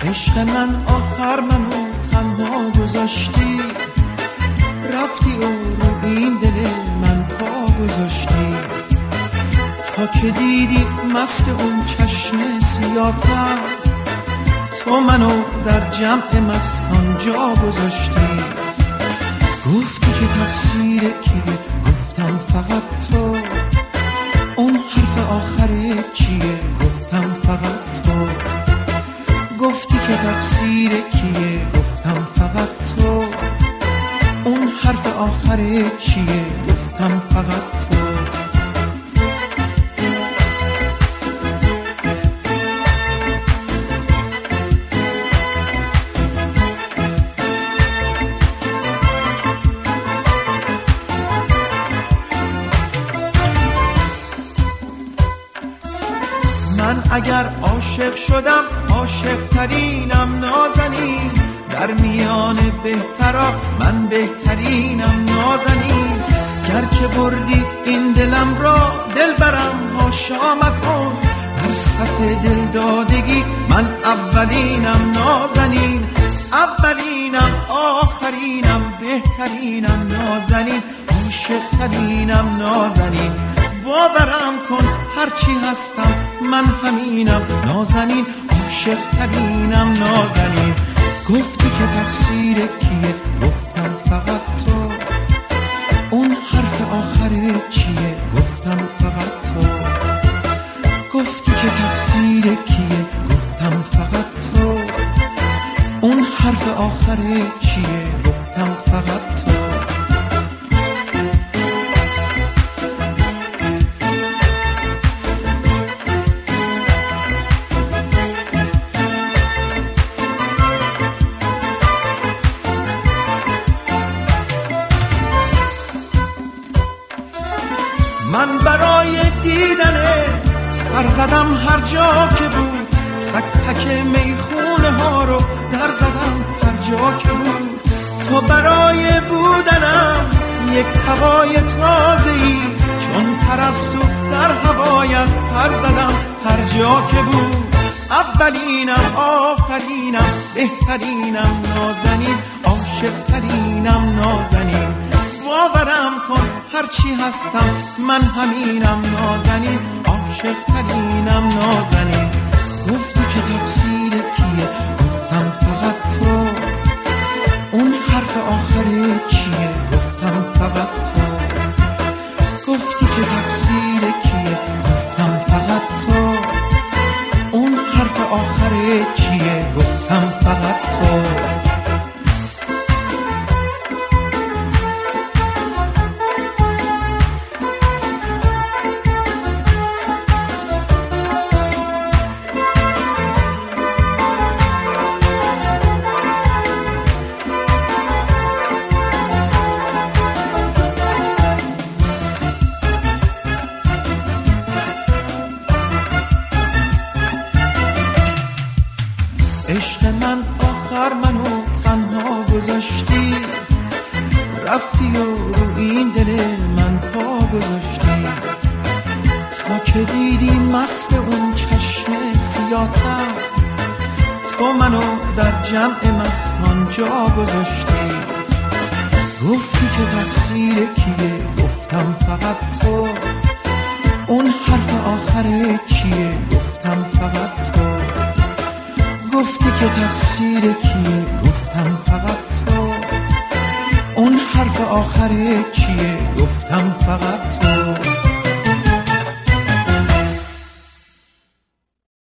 عشق من آخر منو تنها گذاشتی، رفتی و رو این دل من پا گذاشتی. تا که دیدی مست اون چشم سیاه‌تر، تو منو در جمع مستان جا گذاشتی. گفتی که تقصیر کیه، گفتم فقط تو. اون حرف آخره چیه، گفتم فقط تو. گفتی که تقصیر کیه، گفتم فقط تو. اون حرف آخره چیه، گفتم فقط تو. من اگر عاشق شدم عاشق ترینم نازنین، در میان بهترا من بهترینم نازنین. گر که بردی این دلم را دل برم هاشا مکن، در صف دل دادگی من اولینم نازنین. اولینم آخرینم بهترینم نازنین، عاشق ترینم نازنین. باورم کن هرچی هستم من همینم نازنین، عاشق ترینم نازنین. گفتی که تقصیر کیه، گفتم فقط تو. اون حرف آخره چیه، گفتم فقط تو. گفتی که تقصیر کیه، گفتم فقط تو. اون حرف آخره چیه، گفتم فقط تو. من برای دیدنه سر زدم هر جا که بود، تک تک میخونه ها رو در زدم هر جا که بود. تو برای بودنم یک هوای تازه‌ای، چون پرستو در هوایت پر زدم هر جا که بود. اولینم آخرینم بهترینم نازنین، عاشق ترینم نازنین. باورم کن هرچی هستم من همینم نازنین، عاشق ترینم نازنین. گفتی که تقصیر کیه، گفتم فقط تو. اون حرف آخره چیه، گفتم فقط تو. گفتی که تقصیر کیه، گفتم فقط تو. اون حرف آخره چیه، گفتم فقط تو. عشق من آخر منو تنها گذاشتی، رفتی و رو این دل من پا گذاشتی. تا که دیدی مست اون چشم سیاه‌تر، تو منو در جمع مستان جا گذاشتی. گفتی که تقصیر کیه، گفتم فقط تو. اون حرف آخره چیه، گفتم فقط تو. گفتی که تقصیر کیه، گفتم فقط تو. اون حرف آخره چیه،